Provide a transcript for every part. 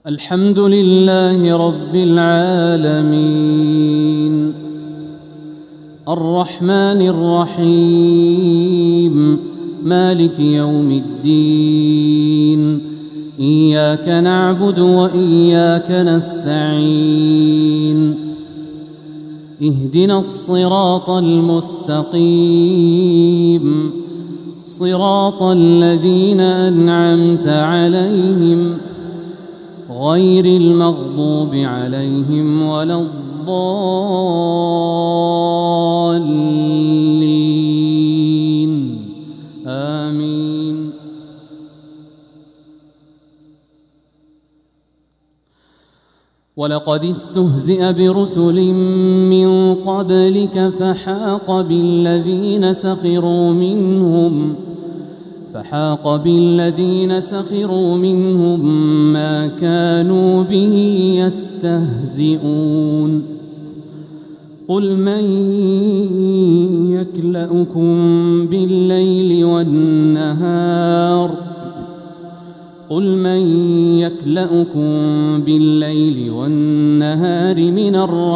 الحمد لله رب العالمين الرحمن الرحيم مالك يوم الدين إياك نعبد وإياك نستعين اهدنا الصراط المستقيم صراط الذين أنعمت عليهم غير المغضوب عليهم ولا الضالين آمين. ولقد استهزئ برسل من قبلك فحاق بالذين سخروا منهم ما كانوا به يستهزئون. قل من يكلؤكم بالليل والنهار من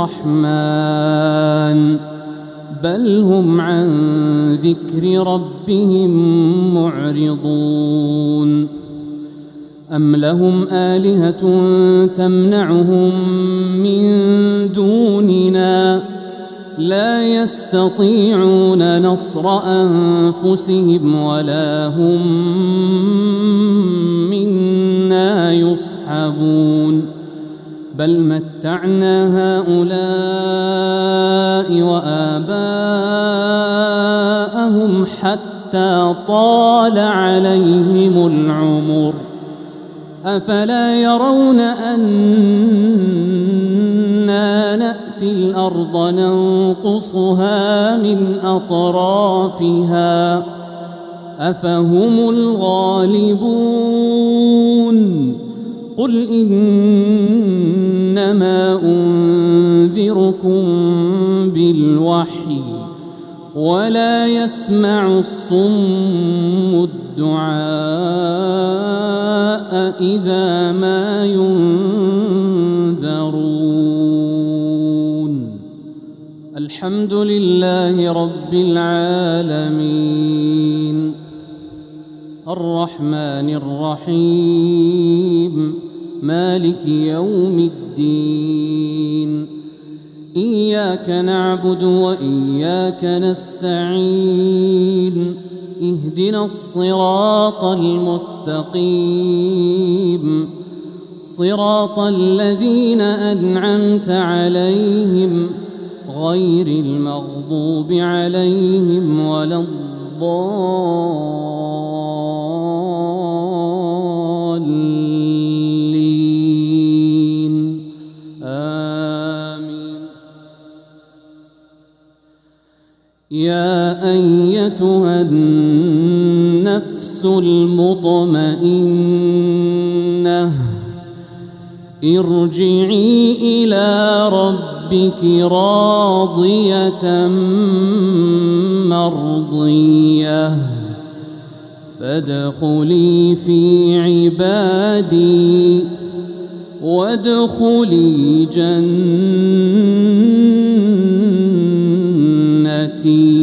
الرحمن بل هم عن ذكر ربهم معرضون. أم لهم آلهة تمنعهم من دوننا لا يستطيعون نصر أنفسهم ولا هم منا يصحبون. بل متعنا هؤلاء وآباءهم حتى طال عليهم العمر أفلا يرون أنا نأتي الأرض ننقصها من أطرافها أفهم الغالبون. قل إنما أنذركم بالوحي ولا يسمع الصم الدعاء إذا ما ينذرون. الحمد لله رب العالمين الرحمن الرحيم مالك يوم الدين إياك نعبد وإياك نستعين اهدنا الصراط المستقيم صراط الذين أنعمت عليهم غير المغضوب عليهم ولا الضالين آمين. يا أيتها النفس المطمئنة ارجعي إلى ربك راضية مرضية فادخلي في عبادي وادخلي جنتي.